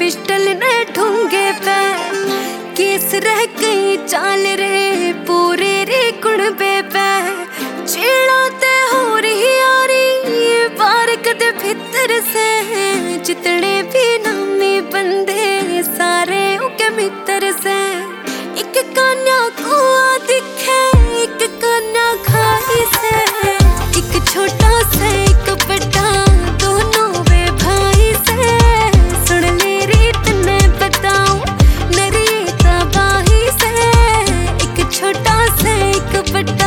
pistol ने ढूंगे पे case रह गई चाल रे पूरे रे कुणबे पे छेड़ाते हो रही यारी बार कदे भीतर से जितने भी नामी बंदे सारे उनके मित्र से एक कान्या कुआ दिखे एक कान्या खाई से एक छोटा सा एक बड़ा दोनों वे भाई से सुन ले रीत ने बताऊं मेरी तबाही से एक छोटा सा एक बड़ा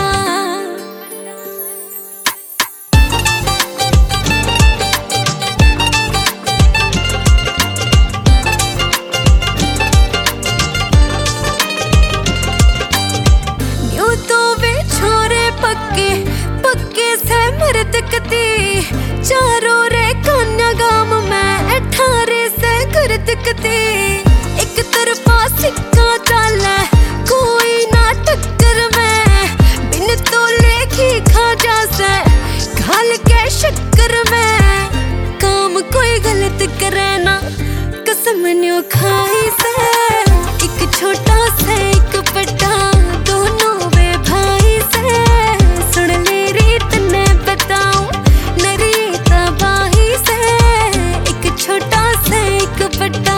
दिखती चारों रे कन्या गाम में 18 से घर दिखती एक तरफा सिक्का चाले कोई ना टक्कर में बिन तो लेखी खा जा से घाल के शक्कर में काम कोई गलत करे ना कसम न्यू खाई से एक छोटा सा एक बड़ा दोनों वे भाई से सुन ले रीत ने बताऊं मेरी तबाही से एक छोटा सा एक बड़ा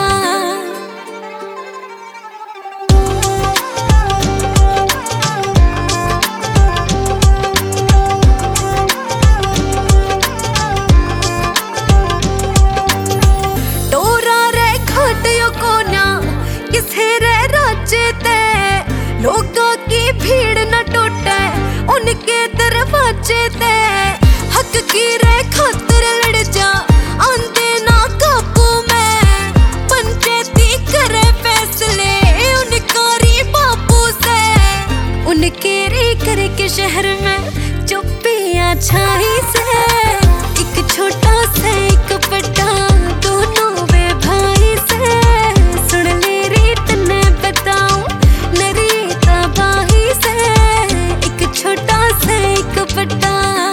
टोरा रे खटियो कोन्या किसे रे राज्य ते लोगों की भीड़ न टूटे उनके दरवाजे ते हक की रे खातिर लड़ जा आंदे ना काबू में पंचायती करे फैसले उनकारी बापू से उनके रे करके शहर में चुप्पियां छाई से एक छोटा सा एक बड़ा दोनों वे भाई से सुन ले रीत ने बताऊं मेरी तबाही से एक छोटा सा एक बड़ा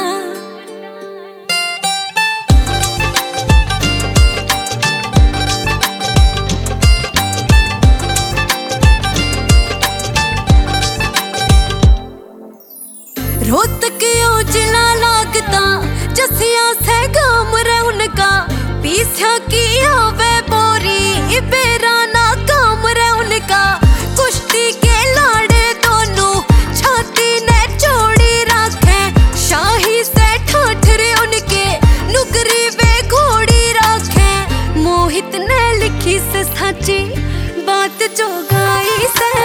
रोहतक जिला लागता जसिया से गाम रे उनका पीछा किया वे बोरी बेरा ना काम रे उनका कुश्ती के लाड़े दोनों छाती ने जोड़ी रखे शाही से ठाठरे उनके नुकरी वे घोड़ी रखे मोहित ने लिखी से सच्ची बात जो गाई से